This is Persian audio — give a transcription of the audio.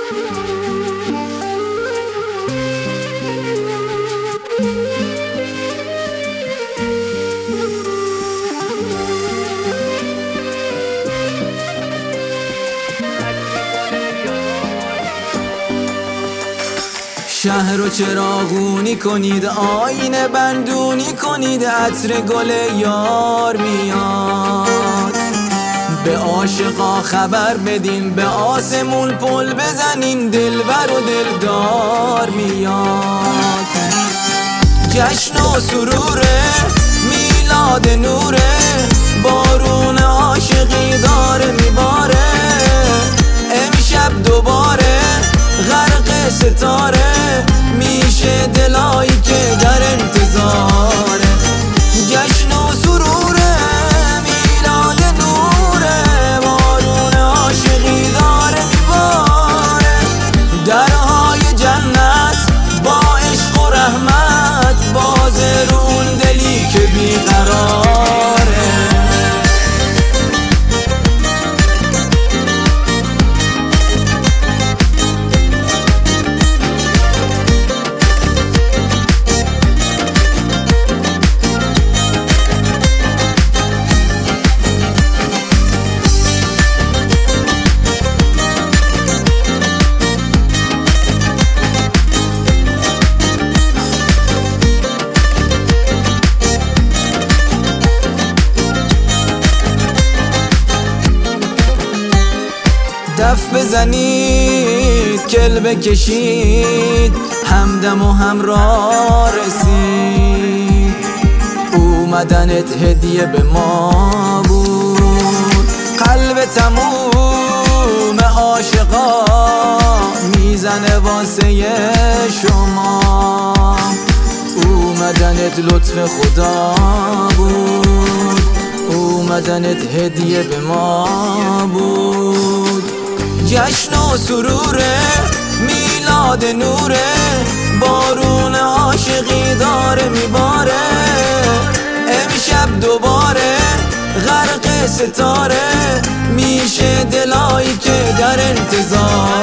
شهر رو چراغونی کنید، آینه بندونی کنید، عطر گل یار میاد. به عاشقا خبر بدین، به آسمون پل بزنین، دلبر و دلدار میاد. جشن و سروره، میلاد نوره، بارون عاشقی داره میباره. امشب دوباره غرق ستاره میشه، دلایی که در انتظاره. جشن و سروره، میلاد نوره، بارون عاشقی داره میباره. درهای جنت با عشق و رحمت باز رو اون دلی که بیقراره. دف بزنید، کل بکشید، همدم و همراه رسید. اومدنت هدیه به ما بود، قلب تموم عاشقا میزنه واسه شما. اومدنت لطف خدا بود، اومدنت هدیه به ما بود. جشن و سروره، میلاد نوره، بارون عاشقی داره میباره. امشب دوباره غرق ستاره میشه، دلایی که در انتظار.